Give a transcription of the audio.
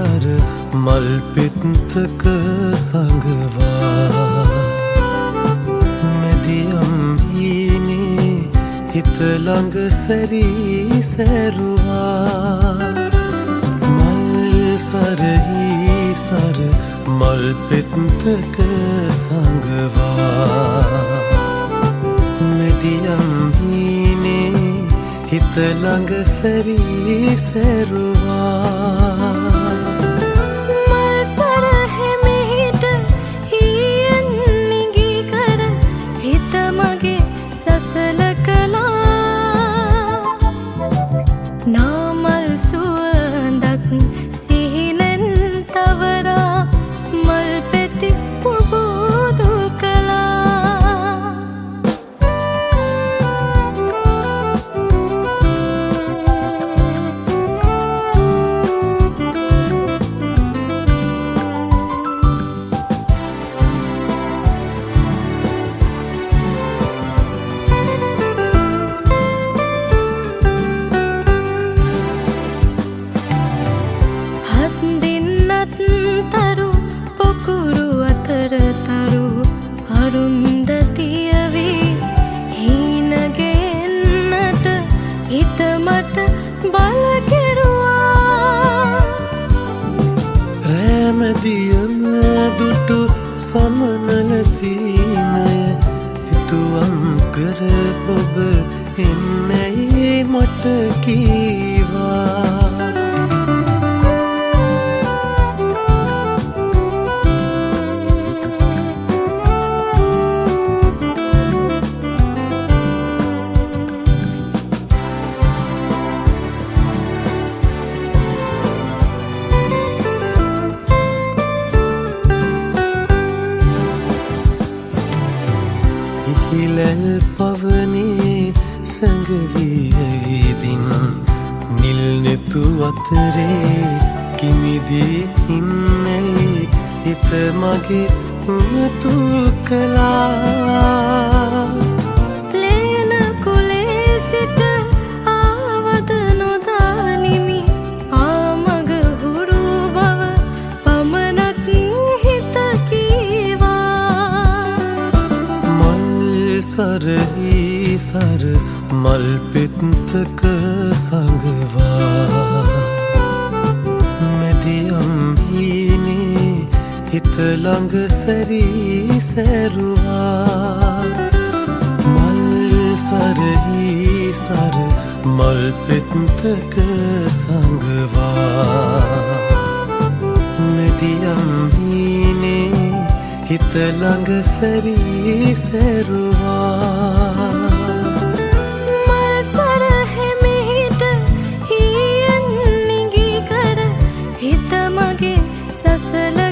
සර මල් පෙත්තක සංගවා මෙදියම් හීනේ හිත ළඟ සැරී සැරුවා මල් සරහි සර මල් පෙත්තක සංගවා මෙදියම් හීනේ හිත ළඟ සැරී සැරුවා මල් සරහෙ මෙහිට හියෙන් නිගී කර හිත මගේ සසල කළා නාමල් සුවඳක් සිහිනෙන් තවරා මල් පෙති පුබුදු කළා තරු පොකුරු අතර තරු අරුන්දතියවි හීනගෙන්නට හිත මට බල කෙරුවා රෑමදියම දුටු සමනල සීනය සිතුවම් කර ඔබ එන්නයි මට කීවා සිහිලැල් පවනේ සැඟවී ඇවිදින් නිල් නෙතු අතරේ කිමිදී ඉන්නයි හිත මගේ උමතු කළා ලේන කුලේ සිට ආවද නොදානිමි ආමග හුරු බව පමණක් හිත කීවා සරහි සර මල් පෙත්තක සංගවා මෙදියම් හීනේ හිත ළඟ සැරී සැරුවා මල් සරහි සර මල් පෙත්තක සංගවා මෙදියම් හීනේ හිත ළඟ සැරී සැරුවා මල් සරහෙ මෙහිට හියෙන් නිගී කර හිත මගේ සසල